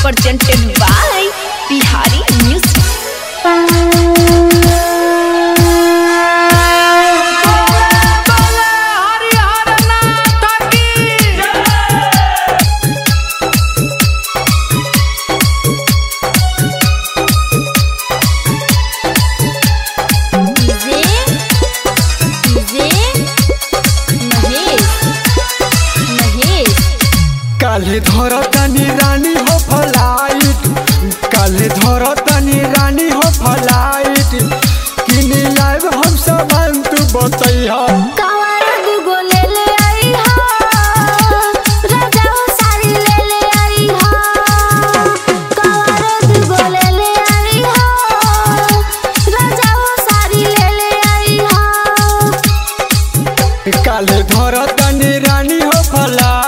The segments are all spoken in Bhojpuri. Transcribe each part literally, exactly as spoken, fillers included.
presented by Bihari Music. काले धरतनी रानी हो फलाइट, काले धरतनी रानी हो फलाइट, किनी लाइव हम सामान तू बतैहा। कवारा दुगो ले ले आई हा, राजा हो सारी ले ले आई हा। कवारा दुगो ले ले आई हा, राजा हो सारी ले ले आई हा। काले धरतनी रानी हो फलाइट,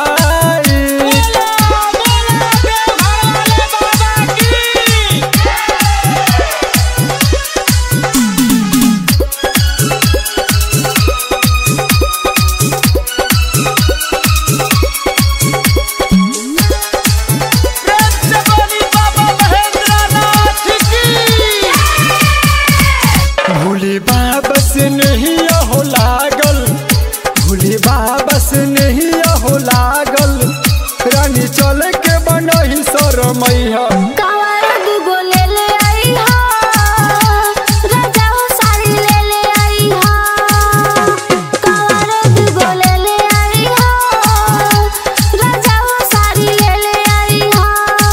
भूले बाबा से नहीं हो लागल, भूले बाबा से नहीं हो लागल, रानी चले के बनही शरमैया। कवारा दुगो ले ले आई हा, राजा हो सारी ले ले आई हा। कवारा दुगो ले ले आई हा, राजा हो सारी ले ले आई हा।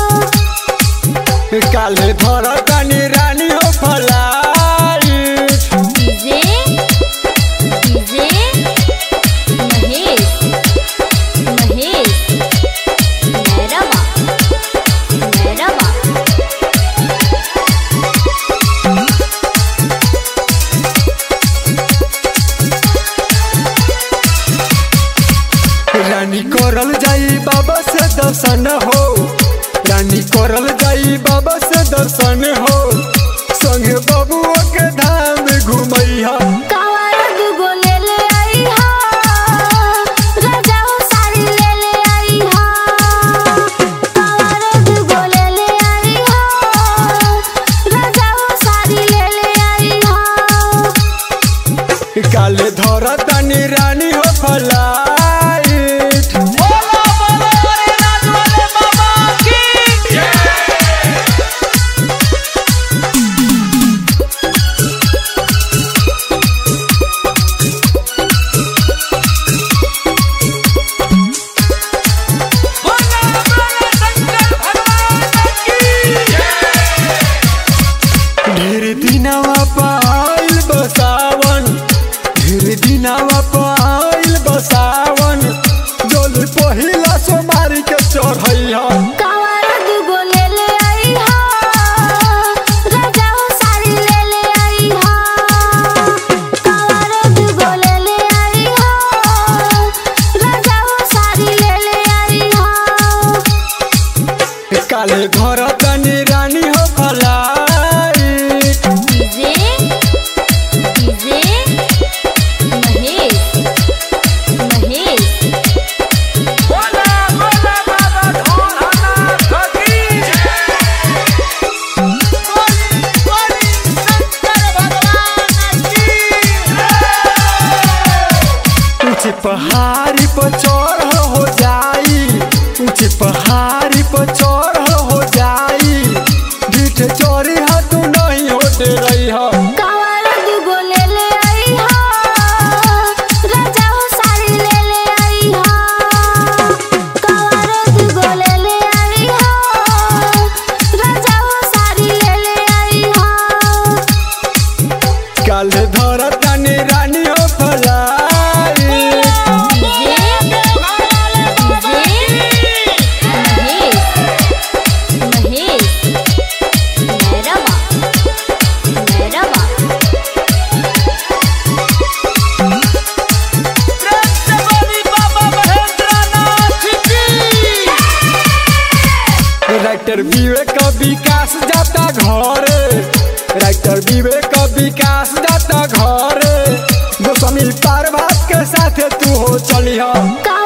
काले धरतनी रानी हो फलाइट, रानी करल जाई बाबा से दर्शन हो, रानी करल जाई बाबा से दर्शन हो, संगे बबुआ के धाम घुमैहा। कवारा दुगो ले ले आई हा, राजा हो सारी ले ले आई हा। कवारा दुगो ले ले आई हा, राजा हो सारी ले ले आई हा। काले धरतनी रानी हो फलाइट, ढेर दिनवा पाइल बसावन, ढेर दिनवा पाइल बसावन, जल पहिला सोमारी के चढ़ैहा। कवारा दुगो ले ले आई हा, राजा हो सारी ले ले आई हा। कवारा दुगो ले ले आई हा, राजा हो सारी ले ले आई हा। काले धरतनी रानी हो फलाइट, ऊंचे पहाड़ी पर चढ़ हो जाई, ऊंचे पहाड़ी पर चढ़ हो जाई, ढीठ चोरी हाथ नहीं होते रही हो। कवारा दुगो ले ले आई हा, राजा हो सारी ले ले आई हा। कवारा दुगो ले ले आई हा, राजा हो सारी ले ले आई हा। काले धरतनी रानी हो फलाइट, राइटर विवेक विकास जाता घरे, राइटर विवेक विकास जाता घरे, गोस्वामी पार्वत के साथ तू हो चलिहा।